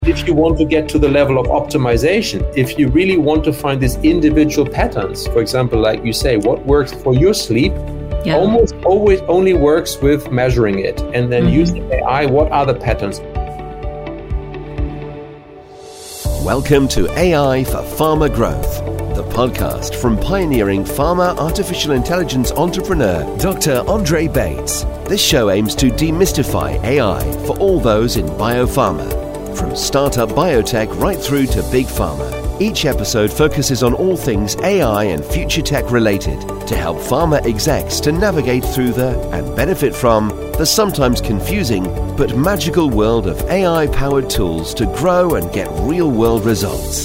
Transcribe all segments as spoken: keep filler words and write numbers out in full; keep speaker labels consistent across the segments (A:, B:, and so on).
A: If you want to get to the level of optimization, if you really want to find these individual patterns, for example, like you say, what works for your sleep, yeah. almost always only works with measuring it and then mm-hmm. using A I, what are the patterns?
B: Welcome to A I for Pharma Growth, the podcast from pioneering pharma artificial intelligence entrepreneur, Doctor Andre Bates. This show aims to demystify A I for all those in biopharma, from startup biotech right through to big pharma. Each episode focuses on all things A I and future tech related to help pharma execs to navigate through the and benefit from the sometimes confusing but magical world of A I-powered tools to grow and get real-world results.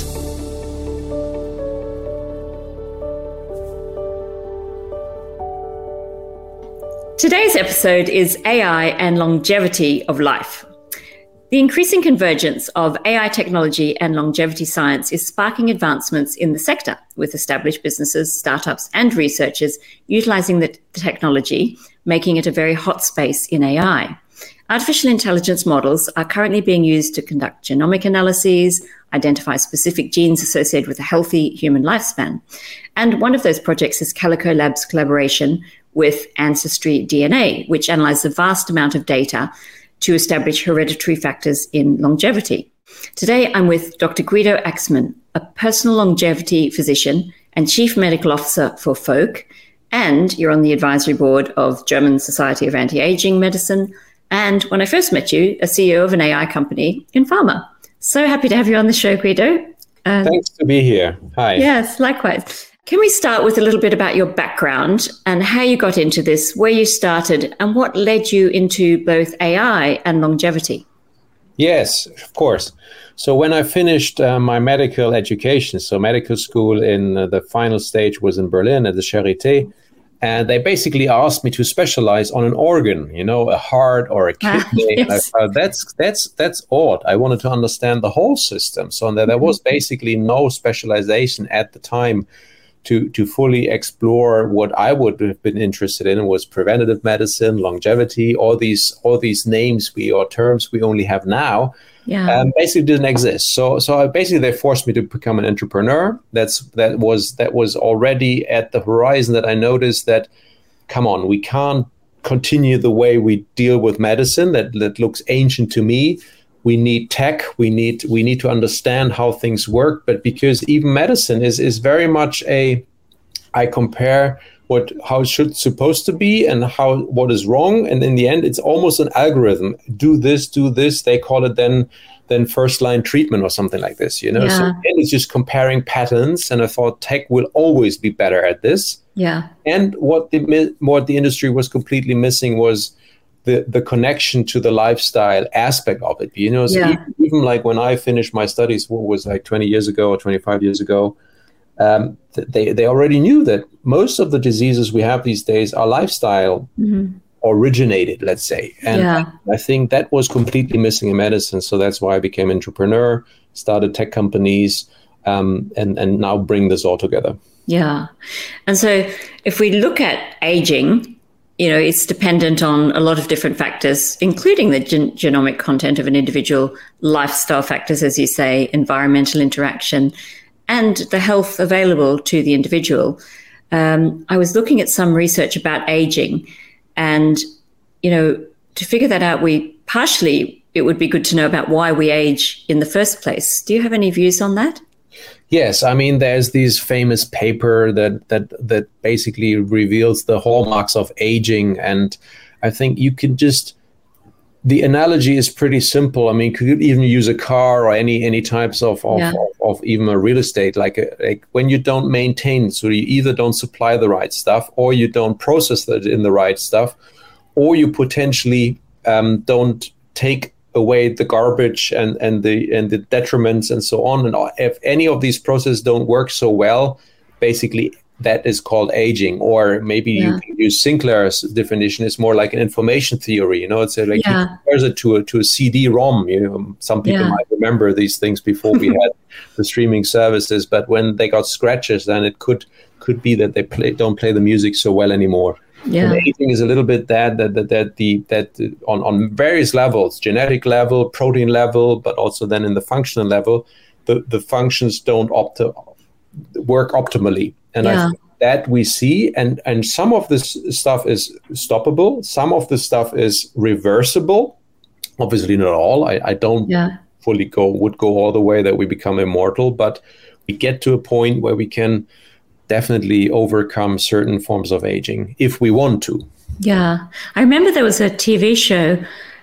C: Today's episode is A I and longevity of life. The increasing convergence of A I technology and longevity science is sparking advancements in the sector, with established businesses, startups, and researchers utilizing the technology, making it a very hot space in A I. Artificial intelligence models are currently being used to conduct genomic analyses, identify specific genes associated with a healthy human lifespan. And one of those projects is Calico Labs' collaboration with Ancestry D N A, which analyzes a vast amount of data to establish hereditary factors in longevity. Today, I'm with Doctor Guido Axmann, a personal longevity physician and Chief Medical Officer for Folk, and you're on the advisory board of German Society of Anti-Aging Medicine, and when I first met you, a C E O of an A I company in pharma. So happy to have you on the show, Guido.
A: Uh, Thanks to be here. Hi.
C: Yes, likewise. Can we start with a little bit about your background and how you got into this, where you started, and what led you into both A I and longevity?
A: Yes, of course. So when I finished uh, my medical education, so medical school in uh, the final stage was in Berlin at the Charité, and they basically asked me to specialize on an organ, you know, a heart or a kidney. Yes. And I thought, that's that's that's odd. I wanted to understand the whole system. So there, there was basically no specialization at the time to to fully explore what I would have been interested in. It was preventative medicine, longevity, all these all these names we or terms we only have now. Yeah. Um, basically didn't exist. So so I, basically they forced me to become an entrepreneur. That's that was that was already at the horizon that I noticed that, come on, we can't continue the way we deal with medicine that, that looks ancient to me. We need tech. We need we need to understand how things work. But because even medicine is is very much a, I compare what how it should supposed to be and how what is wrong, and in the end, it's almost an algorithm. Do this, do this. They call it then then first line treatment or something like this. You know, yeah. So and it's just comparing patterns. And I thought tech will always be better at this.
C: Yeah. And
A: what the what the industry was completely missing was the the connection to the lifestyle aspect of it, you know, so yeah. even, even like when I finished my studies, what was like twenty years ago or twenty-five years ago, um, th- they, they already knew that most of the diseases we have these days are lifestyle mm-hmm. originated, let's say. And yeah. I think that was completely missing in medicine. So that's why I became entrepreneur, started tech companies, um, and, and now bring this all together.
C: Yeah. And so if we look at aging, you know, it's dependent on a lot of different factors, including the gen- genomic content of an individual, lifestyle factors, as you say, environmental interaction, and the health available to the individual. Um, I was looking at some research about aging, and, you know, to figure that out, we partially, it would be good to know about why we age in the first place. Do you have any views on that?
A: Yes, I mean, there's this famous paper that that that basically reveals the hallmarks of aging, and I think you can just, the analogy is pretty simple. I mean, you could even use a car or any any types of of, yeah. of, of even a real estate, like a, like when you don't maintain, so you either don't supply the right stuff, or you don't process it in the right stuff, or you potentially um, don't take away the garbage and, and the and the detriments and so on. And if any of these processes don't work so well, basically that is called aging. Or maybe yeah. you can use Sinclair's definition. It's more like an information theory. You know, it's a, like yeah. he compares it to a to a C D ROM. You know, some people yeah. might remember these things before we had the streaming services. But when they got scratches, then it could could be that they play don't play the music so well anymore.
C: Yeah.
A: And aging is a little bit that that that, that the that on, on various levels, genetic level, protein level, but also then in the functional level, the, the functions don't opt- work optimally. And
C: yeah.
A: I think that we see, and, and some of this stuff is stoppable, some of the stuff is reversible. Obviously not all. I, I don't
C: yeah.
A: fully go would go all the way that we become immortal, but we get to a point where we can definitely overcome certain forms of aging if we want to.
C: Yeah. I remember there was a T V show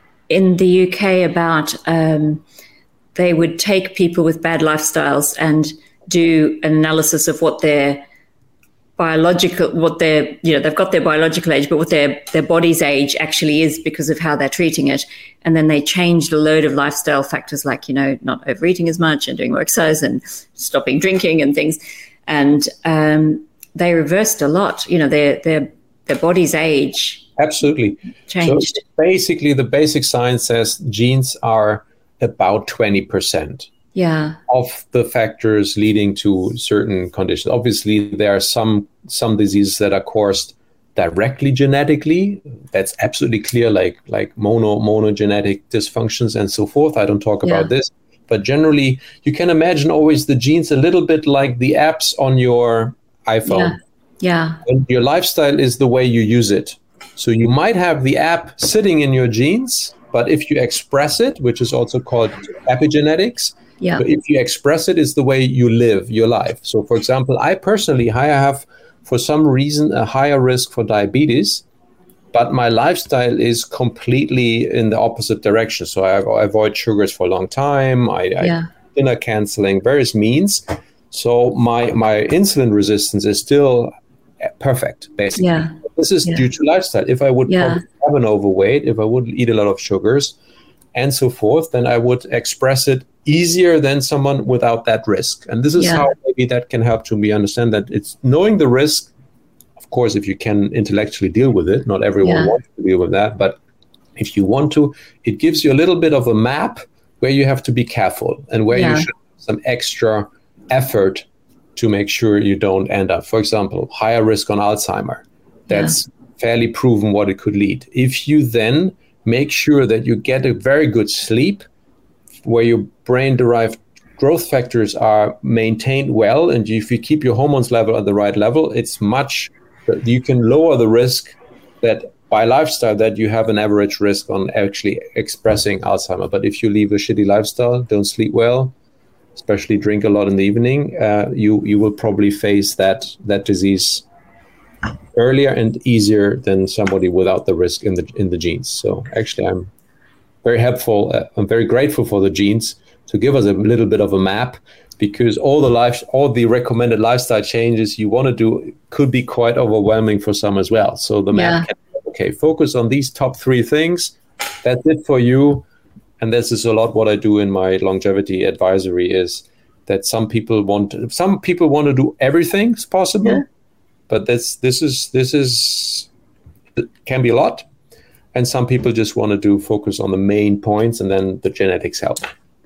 C: in the U K about um, they would take people with bad lifestyles and do an analysis of what their biological, what their, you know, they've got their biological age, but what their, their body's age actually is because of how they're treating it. And then they changed a load of lifestyle factors like, you know, not overeating as much and doing more exercise and stopping drinking and things. And um, they reversed a lot, you know, their, their, their body's age.
A: Absolutely.
C: Changed.
A: So basically the basic science says genes are about twenty percent.
C: Yeah.
A: Of the factors leading to certain conditions. Obviously, there are some some diseases that are caused directly genetically. That's absolutely clear, like like mono monogenetic dysfunctions and so forth. I don't talk
C: yeah.
A: about this, but generally, you can imagine always the genes a little bit like the apps on your iPhone.
C: Yeah. yeah.
A: And your lifestyle is the way you use it. So you might have the app sitting in your genes, but if you express it, which is also called epigenetics.
C: Yeah.
A: But if you express it, it's the way you live your life. So, for example, I personally, I have, for some reason, a higher risk for diabetes, but my lifestyle is completely in the opposite direction. So I, I avoid sugars for a long time. I,
C: yeah.
A: I dinner canceling, various means. So my my insulin resistance is still perfect, basically.
C: Yeah.
A: This is
C: yeah.
A: due to lifestyle. If I would
C: yeah.
A: probably have an overweight, if I would eat a lot of sugars and so forth, then I would express it easier than someone without that risk. And this is
C: yeah.
A: how maybe that can help to me understand that it's knowing the risk. Of course, if you can intellectually deal with it, not everyone
C: yeah.
A: wants to deal with that, but if you want to, it gives you a little bit of a map where you have to be careful and where
C: yeah.
A: you should have some extra effort to make sure you don't end up, for example, higher risk on Alzheimer. That's yeah. fairly proven what it could lead. If you then make sure that you get a very good sleep where your brain-derived growth factors are maintained well, and if you keep your hormones level at the right level, it's much, you can lower the risk that by lifestyle that you have an average risk on actually expressing Alzheimer. But if you leave a shitty lifestyle, don't sleep well, especially drink a lot in the evening, uh, you you will probably face that that disease earlier and easier than somebody without the risk in the in the genes. So actually, I'm very helpful. Uh, I'm very grateful for the genes to give us a little bit of a map, because all the life, all the recommended lifestyle changes you want to do could be quite overwhelming for some as well. So the map
C: yeah.
A: can, okay, focus on these top three things. That's it for you. And this is a lot what I do in my longevity advisory, is that some people want some people want to do everything possible, yeah. but that's this is this is can be a lot, and some people just want to do focus on the main points, and then the genetics help.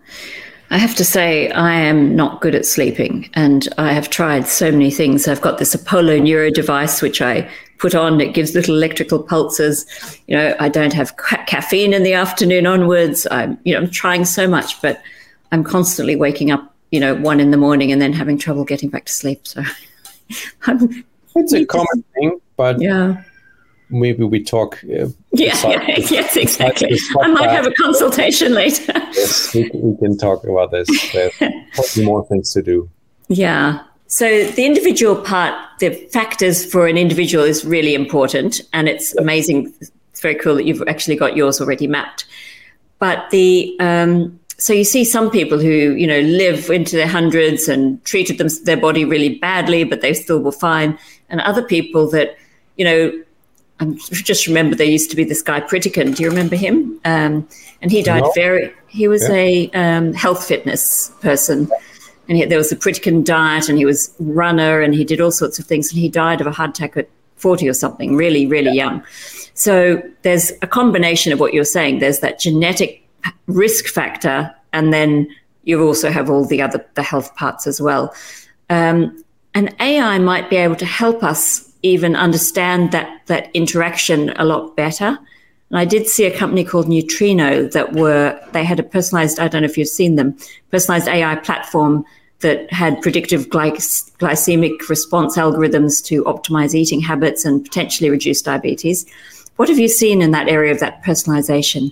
C: I have to say, I am not good at sleeping, and I have tried so many things. I've got this Apollo Neuro device, which I put on. It gives little electrical pulses. You know, I don't have ca- caffeine in the afternoon onwards. I'm, you know, I'm trying so much, but I'm constantly waking up, you know, one in the morning and then having trouble getting back to sleep. So I'm,
A: it's a common thing, but
C: yeah.
A: maybe we talk. Uh,
C: yeah, yeah, yes, exactly. I might have a consultation later.
A: Yes, we, we can talk about this. There's probably more things to do.
C: Yeah. So the individual part, the factors for an individual is really important, and it's amazing. It's very cool that you've actually got yours already mapped. But the um, so you see some people who, you know, live into their hundreds and treated them, their body really badly, but they still were fine. And other people that, you know, I just remember there used to be this guy Pritikin. Do you remember him? Um, and he died
A: no.
C: very. He was
A: yeah.
C: a um, health fitness person. And he, there was the Pritikin diet, and he was a runner, and he did all sorts of things. And he died of a heart attack at forty or something, really, really yeah. young. So there's a combination of what you're saying. There's that genetic risk factor, and then you also have all the other the health parts as well. Um, and A I might be able to help us even understand that that interaction a lot better. And I did see a company called Neutrino that were, they had a personalized, I don't know if you've seen them, personalized A I platform that had predictive glyc- glycemic response algorithms to optimize eating habits and potentially reduce diabetes. What have you seen in that area of that personalization?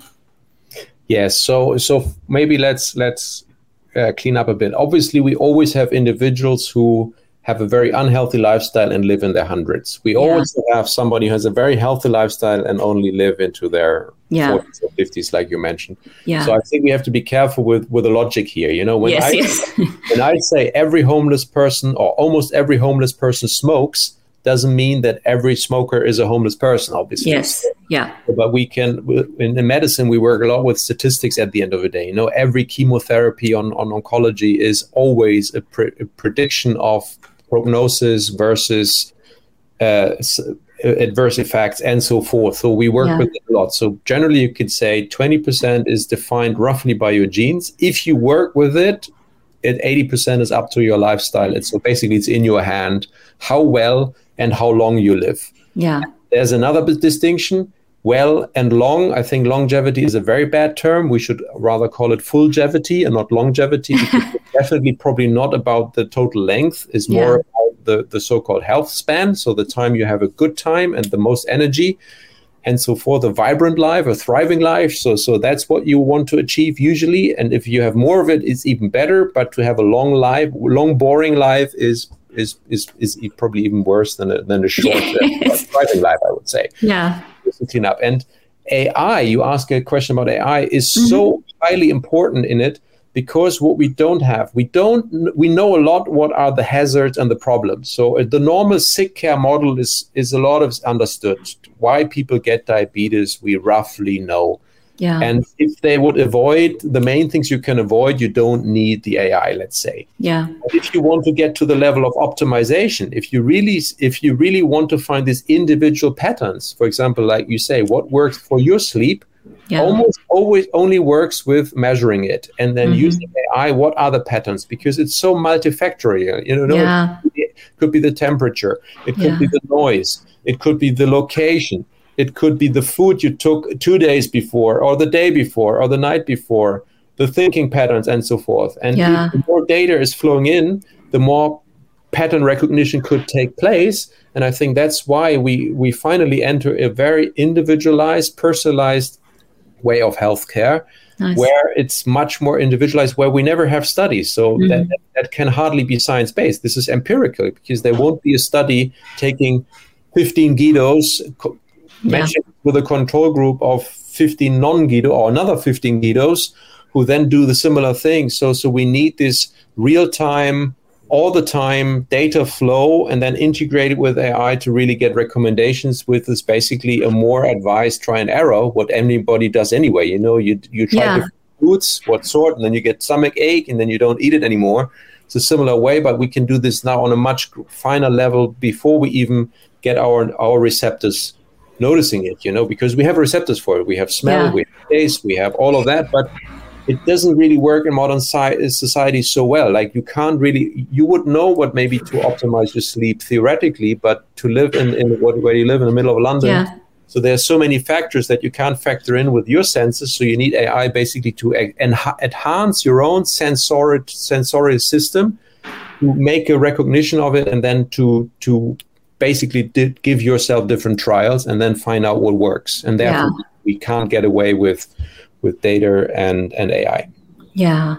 A: Yes, so so maybe let's let's uh, clean up a bit. Obviously, we always have individuals who have a very unhealthy lifestyle and live in their hundreds. We yeah. always have somebody who has a very healthy lifestyle and only live into their yeah. forties or fifties, like you mentioned. Yeah. So I think we have to be careful with, with the logic here. You know, when, yes, I, yes. when I say every homeless person or almost every homeless person smokes, doesn't mean that every smoker is a homeless person, obviously.
C: Yes, yeah.
A: But we can, in, in medicine, we work a lot with statistics at the end of the day. You know, every chemotherapy on, on oncology is always a, pre- a prediction of prognosis versus uh, adverse effects and so forth. So we work yeah. with it a lot. So generally you could say twenty percent is defined roughly by your genes. If you work with it, it eighty percent is up to your lifestyle. It's, so basically it's in your hand how well and how long you live.
C: Yeah.
A: There's another distinction. Well and long, I think longevity is a very bad term. We should rather call it fullgevity and not longevity, because it's definitely probably not about the total length. It's more yeah. about the, the so-called health span. So the time you have a good time and the most energy and so forth, a vibrant life, a thriving life. So so that's what you want to achieve usually. And if you have more of it, it's even better. But to have a long life, long, boring life is is is, is probably even worse than a, than a short uh, thriving life, I would say.
C: Yeah.
A: To clean up. And A I, you ask a question about A I, is mm-hmm. so highly important in it, because what we don't have, we don't, we know a lot what are the hazards and the problems. So uh, the normal sick care model is is a lot of understood. Why people get diabetes, we roughly know.
C: Yeah.
A: And if they would avoid the main things you can avoid, you don't need the A I, let's say.
C: Yeah.
A: But if you want to get to the level of optimization, if you really, if you really want to find these individual patterns, for example, like you say, what works for your sleep, yeah. almost always only works with measuring it and then mm-hmm. using A I. What are the patterns? Because it's so multifactorial. You know,
C: yeah.
A: it could be, could be the temperature, it could
C: yeah.
A: be the noise, it could be the location. It could be the food you took two days before or the day before or the night before, the thinking patterns and so forth. And
C: yeah.
A: the more data is flowing in, the more pattern recognition could take place. And I think that's why we, we finally enter a very individualized, personalized way of healthcare, nice. Where it's much more individualized, where we never have studies. So mm. that, that can hardly be science-based. This is empirical, because there won't be a study taking fifteen Guidos, matching yeah. with a control group of fifteen non-Guido or another fifteen Guidos who then do the similar thing. So so we need this real-time, all the time data flow and then integrate it with A I to really get recommendations with this basically a more advised try and error, what anybody does anyway. You know, you you try
C: yeah.
A: different foods, what sort, and then you get stomach ache and then you don't eat it anymore. It's a similar way, but we can do this now on a much finer level before we even get our our receptors noticing it, you know, because we have receptors for it. We have smell, yeah. we have taste, we have all of that, but it doesn't really work in modern society so well. Like you can't really, you would know what maybe to optimize your sleep theoretically, but to live in, in what, where you live in the middle of London,
C: yeah.
A: so there's so many factors that you can't factor in with your senses. So you need A I basically to en- enhance your own sensory sensory system, to make a recognition of it, and then to to basically did give yourself different trials and then find out what works. And therefore yeah. we can't get away with with data and, and A I.
C: Yeah.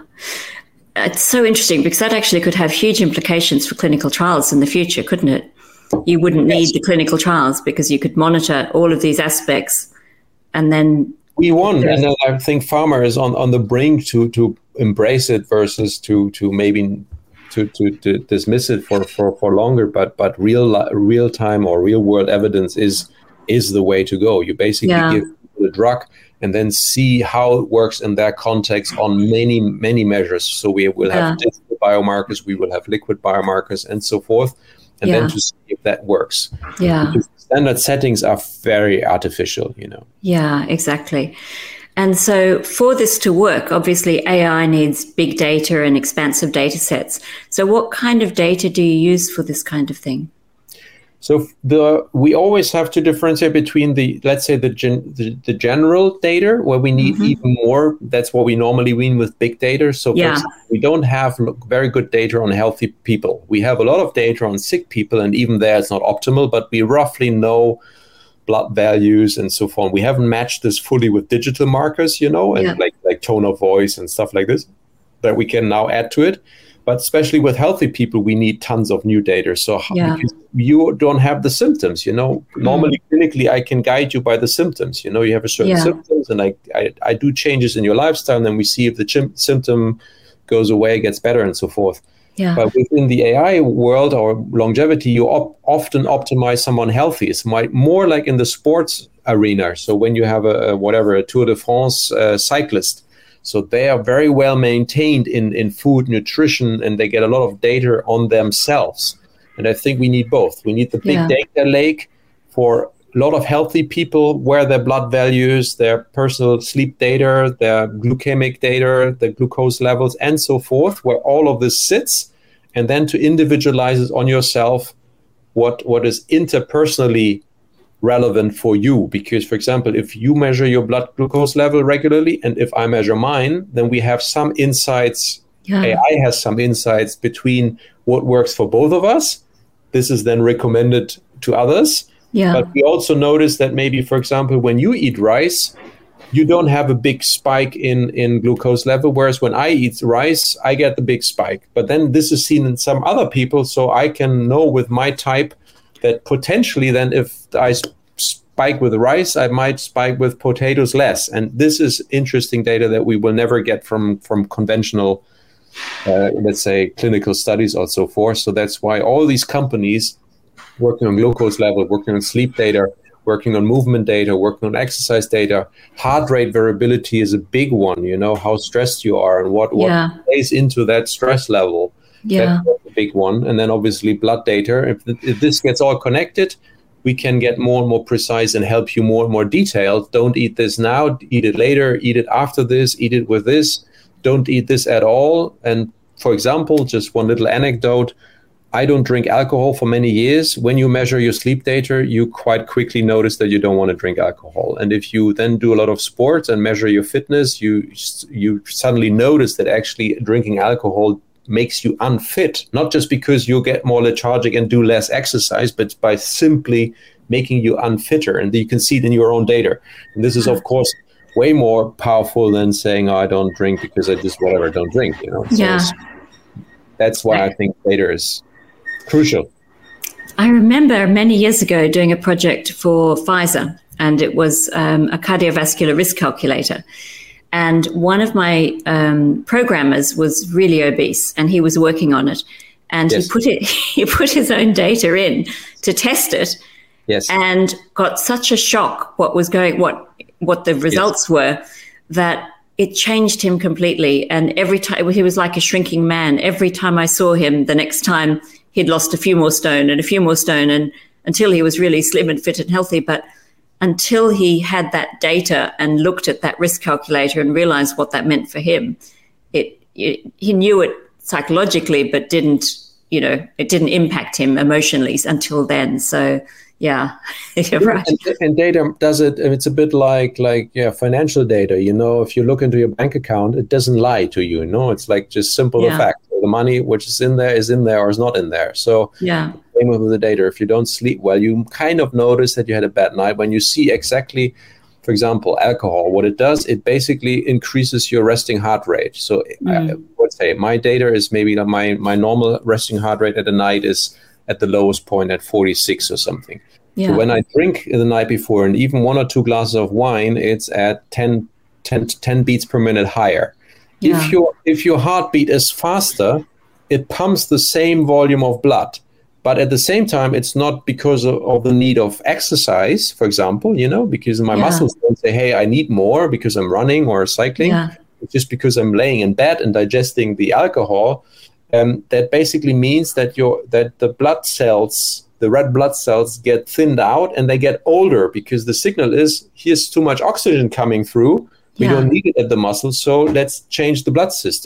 C: It's so interesting, because that actually could have huge implications for clinical trials in the future, couldn't it? You wouldn't yes. need the clinical trials because you could monitor all of these aspects and then...
A: We won. And then I think pharma is on, on the brink to, to embrace it versus to, to maybe... To, to, to dismiss it for, for, for longer, but but real real time or real world evidence is is the way to go. You basically
C: yeah.
A: give people a drug and then see how it works in their context on many many measures. So we will have yeah. digital biomarkers, we will have liquid biomarkers, and so forth, and yeah. then to see if that works.
C: Yeah,
A: because standard settings are very artificial, you know.
C: Yeah, exactly. And so for this to work, obviously A I needs big data and expansive data sets. So what kind of data do you use for this kind of thing?
A: So the we always have to differentiate between the, let's say, the gen, the, the general data where we need mm-hmm. even more. That's what we normally mean with big data. So for
C: yeah.
A: example, we don't have very good data on healthy people. We have a lot of data on sick people, and even there it's not optimal, but we roughly know blood values and so forth. We haven't matched this fully with digital markers, you know, and yeah. like, like tone of voice and stuff like this that we can now add to it. But especially with healthy people, we need tons of new data. So
C: yeah.
A: because you don't have the symptoms, you know, mm. normally clinically, I can guide you by the symptoms. You know, you have a certain
C: yeah.
A: symptoms, and I, I I do changes in your lifestyle, and then we see if the chim- symptom goes away, gets better, and so forth.
C: Yeah.
A: But within the A I world or longevity, you op- often optimize someone healthy. It's my, more like in the sports arena. So when you have a, a whatever a Tour de France uh, cyclist. So they are very well maintained in, in food, nutrition, and they get a lot of data on themselves. And I think we need both. We need the big
C: yeah.
A: data lake for a lot of healthy people, where their blood values, their personal sleep data, their glucemic data, their glucose levels, and so forth, where all of this sits, and then to individualize it on yourself, what what is interpersonally relevant for you. Because, for example, if you measure your blood glucose level regularly and if I measure mine, then we have some insights. Yeah. A I has some insights between what works for both of us. This is then recommended to others.
C: Yeah.
A: But we also notice that maybe, for example, when you eat rice, you don't have a big spike in, in glucose level, whereas when I eat rice, I get the big spike. But then this is seen in some other people, so I can know with my type that potentially then if I spike with rice, I might spike with potatoes less. And this is interesting data that we will never get from, from conventional, uh, let's say, clinical studies or so forth. So that's why all these companies working on glucose level, working on sleep data, working on movement data, working on exercise data, heart rate variability is a big one, you know, how stressed you are and what, what
C: yeah.
A: plays into that stress level.
C: Yeah.
A: That's a big one. And then obviously blood data. If, if this gets all connected, we can get more and more precise and help you more and more detailed. Don't eat this now, eat it later, eat it after this, eat it with this. Don't eat this at all. And for example, just one little anecdote, I don't drink alcohol for many years. When you measure your sleep data, you quite quickly notice that you don't want to drink alcohol. And if you then do a lot of sports and measure your fitness, you you suddenly notice that actually drinking alcohol makes you unfit, not just because you get more lethargic and do less exercise, but by simply making you unfitter. And you can see it in your own data. And this is, of course, way more powerful than saying, oh, I don't drink because I just whatever, don't drink. You know. So
C: yeah.
A: That's why I think data is crucial.
C: I remember many years ago doing a project for Pfizer, and it was um, a cardiovascular risk calculator. And one of my um, programmers was really obese, and he was working on it. And yes. he put it, he put his own data in to test it,
A: yes.
C: and got such a shock what was going, what what the results yes. were, that it changed him completely. And every time he was like a shrinking man. Every time I saw him, the next time he'd lost a few more stone and a few more stone, and until he was really slim and fit and healthy. But until he had that data and looked at that risk calculator and realized what that meant for him, it, it he knew it psychologically, but didn't, you know, it didn't impact him emotionally until then. So, yeah, you're right.
A: And, and data does it. It's a bit like like yeah, financial data. You know, if you look into your bank account, it doesn't lie to you. You know, it's like just simple
C: yeah.
A: fact. The money which is in there is in there or is not in there. So
C: yeah.
A: same with the data. If you don't sleep well, you kind of notice that you had a bad night. When you see exactly, for example, alcohol, what it does, it basically increases your resting heart rate. So mm. I would say my data is maybe my, my normal resting heart rate at the night is at the lowest point at forty-six or something. Yeah. So when I drink the night before and even one or two glasses of wine, it's at ten, ten, ten beats per minute higher. Yeah. If your if your heartbeat is faster, it pumps the same volume of blood. But at the same time, it's not because of, of the need of exercise, for example, you know, because my yeah. muscles don't say, hey, I need more because I'm running or cycling. Yeah. It's just because I'm laying in bed and digesting the alcohol. Um, that basically means that your that the blood cells, the red blood cells get thinned out and they get older because the signal is here's too much oxygen coming through. We yeah. don't need it at the muscle, so let's change the blood system.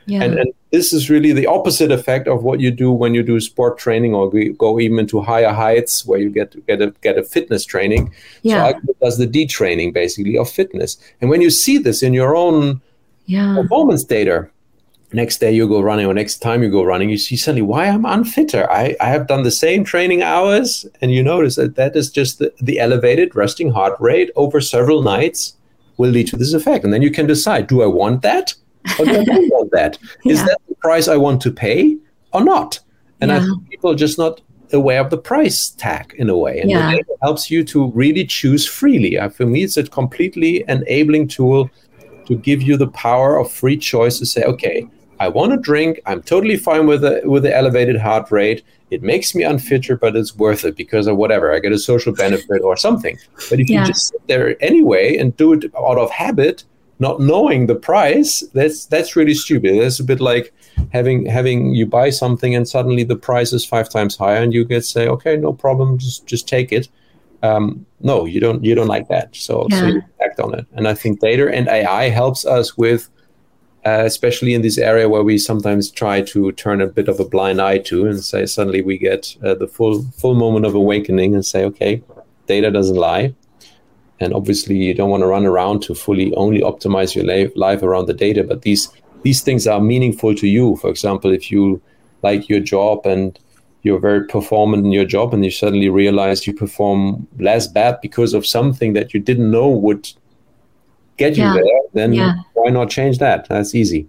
A: Yeah. And, and this is really the opposite effect of what you do when you do sport training or go even into higher heights where you get to get a get a fitness training. Yeah. So Algorithm does the detraining basically of fitness. And when you see this in your own yeah. performance data, next day you go running or next time you go running, you see suddenly why I'm unfitter. I, I have done the same training hours, and you notice that that is just the, the elevated resting heart rate over several nights will lead to this effect. And then you can decide, do I want that? Or do I don't want that? Yeah. Is that the price I want to pay or not? And yeah. I think people are just not aware of the price tag in a way. And yeah. the data helps you to really choose freely. Uh, for me, it's a completely enabling tool to give you the power of free choice to say, okay, I want to drink. I'm totally fine with the, with the elevated heart rate. It makes me unfitter, but it's worth it because of whatever. I get a social benefit or something. But if yeah. you just sit there anyway and do it out of habit, not knowing the price, that's that's really stupid. That's a bit like having having you buy something and suddenly the price is five times higher, and you get say, okay, no problem, just just take it. Um, no, you don't you don't like that. So, yeah. so you act on it. And I think data and A I helps us with, uh, especially in this area where we sometimes try to turn a bit of a blind eye to, and say suddenly we get uh, the full full moment of awakening and say, okay, data doesn't lie. And obviously, you don't want to run around to fully only optimize your life around the data. But these these things are meaningful to you. For example, if you like your job and you're very performant in your job and you suddenly realize you perform less bad because of something that you didn't know would get yeah. you there, then yeah. why not change that? That's easy.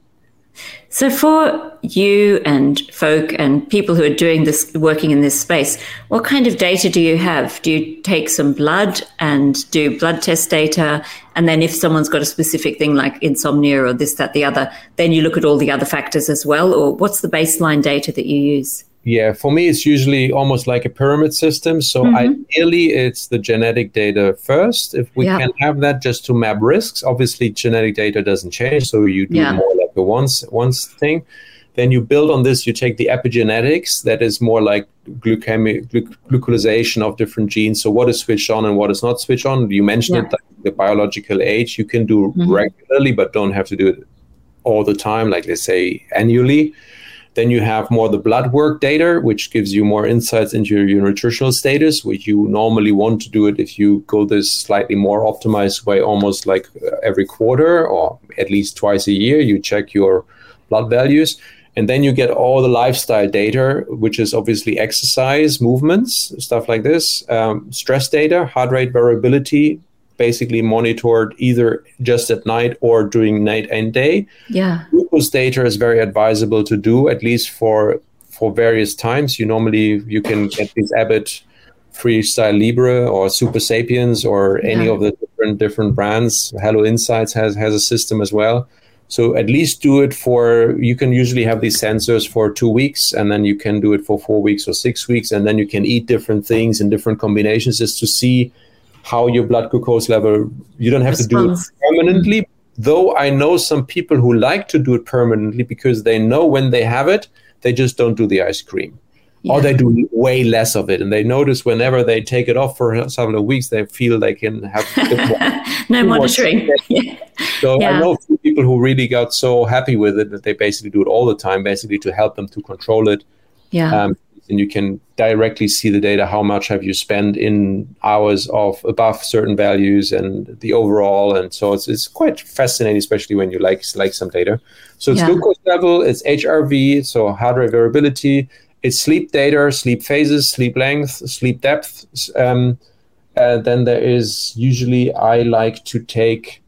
C: So for you and folk and people who are doing this, working in this space, what kind of data do you have? Do you take some blood and do blood test data? And then if someone's got a specific thing like insomnia or this, that, the other, then you look at all the other factors as well? Or what's the baseline data that you use?
A: Yeah, for me, it's usually almost like a pyramid system. So mm-hmm. ideally, it's the genetic data first. If we yeah. can have that just to map risks, obviously genetic data doesn't change. So you do yeah. more like a once once thing. Then you build on this, you take the epigenetics, that is more like glucemic, gluc- glucosylation of different genes. So what is switched on and what is not switched on? You mentioned yeah. it, like the biological age. You can do mm-hmm. regularly, but don't have to do it all the time, like let's say annually. Then you have more the blood work data, which gives you more insights into your nutritional status, which you normally want to do it if you go this slightly more optimized way, almost like every quarter or at least twice a year. You check your blood values. And then you get all the lifestyle data, which is obviously exercise, movements, stuff like this, um, stress data, heart rate variability, basically monitored either just at night or during night and day.
C: Yeah.
A: Glucose data is very advisable to do, at least for for various times. You normally, you can get these Abbott Freestyle Libre or Super Sapiens or yeah. any of the different different brands. Hello Insights has, has a system as well. So at least do it for, you can usually have these sensors for two weeks and then you can do it for four weeks or six weeks. And then you can eat different things in different combinations just to see how your blood glucose level, you don't have Response. to do it permanently. Though I know some people who like to do it permanently because they know when they have it, they just don't do the ice cream. Yeah. Or they do way less of it. And they notice whenever they take it off for several weeks, they feel they can have a bit more,
C: no monitoring.
A: Yeah. So yeah. I know a few people who really got so happy with it that they basically do it all the time, basically to help them to control it.
C: Yeah.
A: Um, and you can directly see the data, how much have you spent in hours of above certain values and the overall. And so it's it's quite fascinating, especially when you like like some data. So it's yeah. glucose level, it's H R V, so heart rate variability, it's sleep data, sleep phases, sleep length, sleep depth. Um, uh, then there is usually, I like to take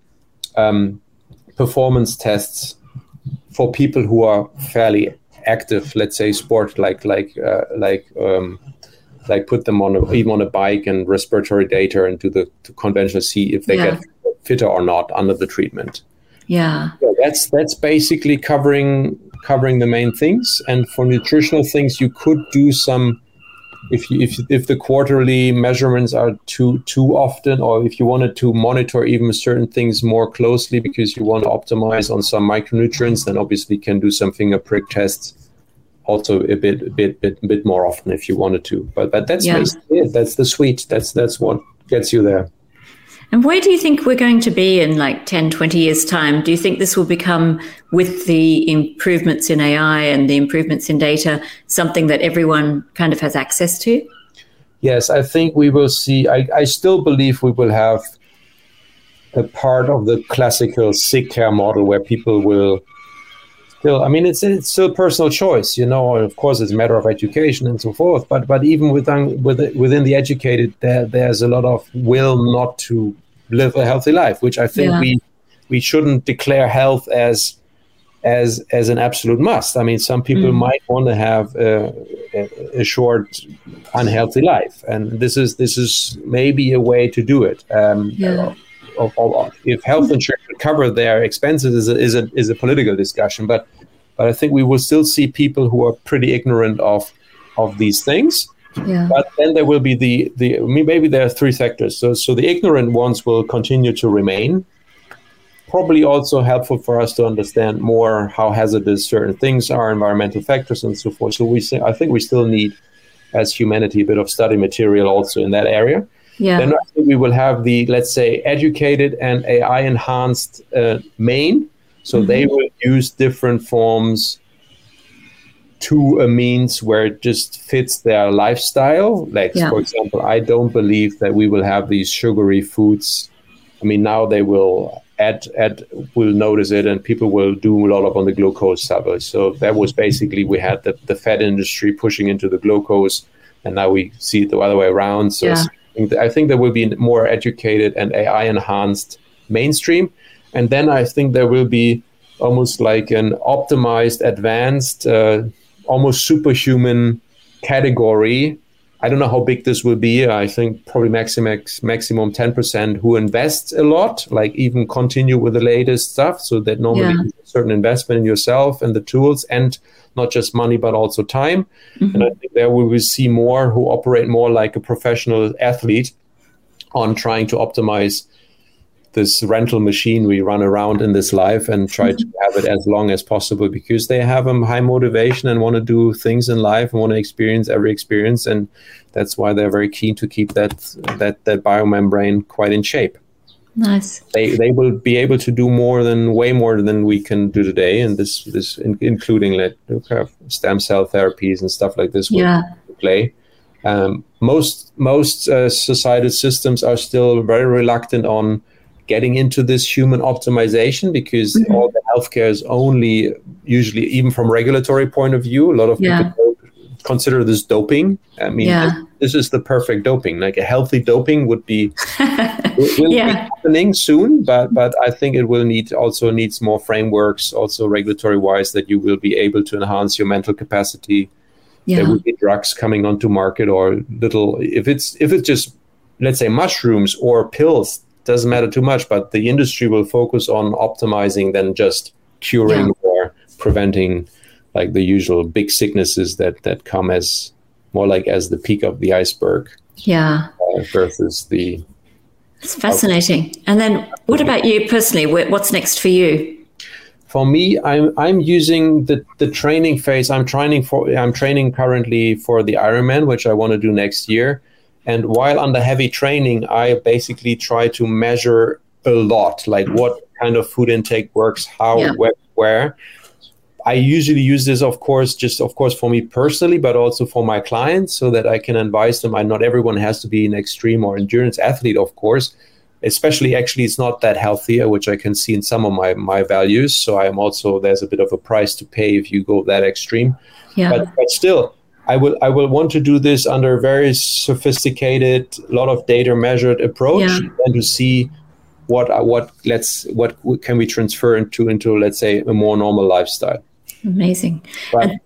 A: um, performance tests for people who are fairly active, let's say sport, like like uh, like um, like put them on a, even on a bike and respiratory data and do the to conventional, see if they yeah. get fitter or not under the treatment.
C: Yeah,
A: so that's that's basically covering covering the main things. And for nutritional things, you could do some. If you, if if the quarterly measurements are too too often, or if you wanted to monitor even certain things more closely because you want to optimize on some micronutrients, then obviously you can do some finger prick tests also a bit a bit bit bit more often if you wanted to. But but that's yeah. basically it. That's the sweet. That's that's what gets you there.
C: And where do you think we're going to be in like ten, twenty years' time? Do you think this will become, with the improvements in A I and the improvements in data, something that everyone kind of has access to?
A: Yes, I think we will see. I, I still believe we will have a part of the classical sick care model where people will still, I mean, it's it's still personal choice, you know, of course it's a matter of education and so forth, but but even within, within the educated, there there's a lot of will not to live a healthy life, which I think yeah. we we shouldn't declare health as as as an absolute must. I mean, some people mm. might want to have a, a, a short, unhealthy life, and this is this is maybe a way to do it. Um, yeah. Of, of, if health insurance would cover their expenses is a, is a is a political discussion, but but I think we will still see people who are pretty ignorant of of these things. Yeah. But then there will be the the maybe there are three sectors. So so the ignorant ones will continue to remain. Probably also helpful for us to understand more how hazardous certain things are, environmental factors, and so forth. So we say, I think we still need, as humanity, a bit of study material also in that area. Yeah. Then I think we will have the, let's say, educated and A I-enhanced uh, main. So mm-hmm. they will use different forms to a means where it just fits their lifestyle. Like, yeah. for example, I don't believe that we will have these sugary foods. I mean, now they will add, add, will notice it, and people will do a lot of on the glucose level. So that was basically, we had the, the fat industry pushing into the glucose, and now we see it the other way around. So yeah. I think there will be more educated and A I-enhanced mainstream. And then I think there will be almost like an optimized, advanced, uh, almost superhuman category. I don't know how big this will be. I think probably maximum, maximum ten percent who invest a lot, like even continue with the latest stuff. So that normally yeah. a certain investment in yourself and the tools, and not just money, but also time. Mm-hmm. And I think there we will see more who operate more like a professional athlete on trying to optimize this rental machine we run around in this life and try mm-hmm. to have it as long as possible, because they have a high motivation and want to do things in life and want to experience every experience. And that's why they're very keen to keep that that, that biomembrane quite in shape.
C: Nice.
A: They they will be able to do more than way more than we can do today, and this this in, including like stem cell therapies and stuff like this will
C: yeah.
A: play. Um, most most uh, societal systems are still very reluctant on getting into this human optimization, because mm-hmm. all the healthcare is only usually, even from regulatory point of view, a lot of
C: yeah.
A: people consider this doping. I mean,
C: yeah.
A: this, this is the perfect doping. Like a healthy doping would be, will
C: yeah.
A: be happening soon, but but I think it will need also needs more frameworks, also regulatory wise, that you will be able to enhance your mental capacity. Yeah. There will be drugs coming onto market, or little, if it's if it's just, let's say, mushrooms or pills, doesn't matter too much, but the industry will focus on optimizing than just curing yeah. or preventing like the usual big sicknesses that that come as more like as the peak of the iceberg.
C: Yeah.
A: Uh, versus the.
C: It's fascinating. And then what about you personally? What's next for you?
A: For me, I'm I'm using the, the training phase. I'm training for I'm training currently for the Ironman, which I want to do next year. And while under heavy training, I basically try to measure a lot, like what kind of food intake works, how, yeah. where, where. I usually use this, of course, just of course for me personally, but also for my clients, so that I can advise them. I, not everyone has to be an extreme or endurance athlete, of course. Especially, actually, it's not that healthy, which I can see in some of my, my values. So I am also, there's a bit of a price to pay if you go that extreme.
C: Yeah.
A: But, but still, I will I will want to do this under a very sophisticated, a lot of data measured approach, yeah. and to see what what let's what can we transfer into into let's say a more normal lifestyle.
C: Amazing.
A: But,
C: and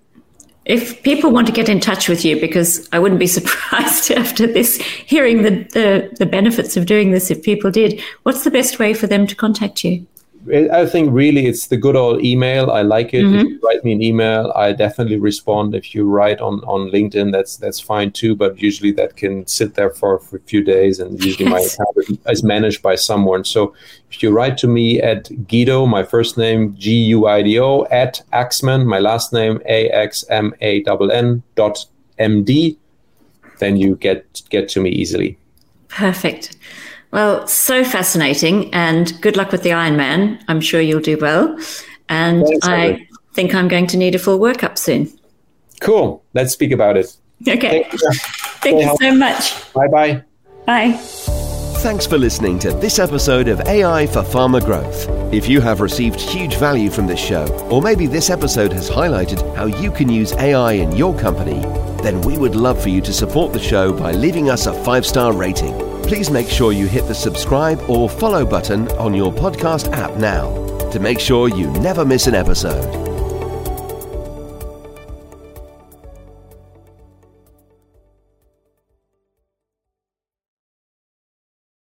C: if people want to get in touch with you, because I wouldn't be surprised after this hearing the, the the benefits of doing this if people did, what's the best way for them to contact you?
A: I think really it's the good old email. I like it.
C: Mm-hmm.
A: If you write me an email, I definitely respond. If you write on, on LinkedIn, that's that's fine too. But usually that can sit there for, for a few days, and usually
C: yes.
A: my account is managed by someone. So if you write to me at Guido, my first name, G U I D O, at Axmann, my last name, A X M A N N dot M D, then you get get to me easily.
C: Perfect. Well, so fascinating, and good luck with the Ironman. I'm sure you'll do well. And Thanks, I Henry. think I'm going to need a full workup soon.
A: Cool. Let's speak about it.
C: Okay. Thank you, Thank you so much.
A: Bye-bye.
C: Bye.
B: Thanks for listening to this episode of A I for Farmer Growth. If you have received huge value from this show, or maybe this episode has highlighted how you can use A I in your company, then we would love for you to support the show by leaving us a five-star rating. Please make sure you hit the subscribe or follow button on your podcast app now to make sure you never miss an episode.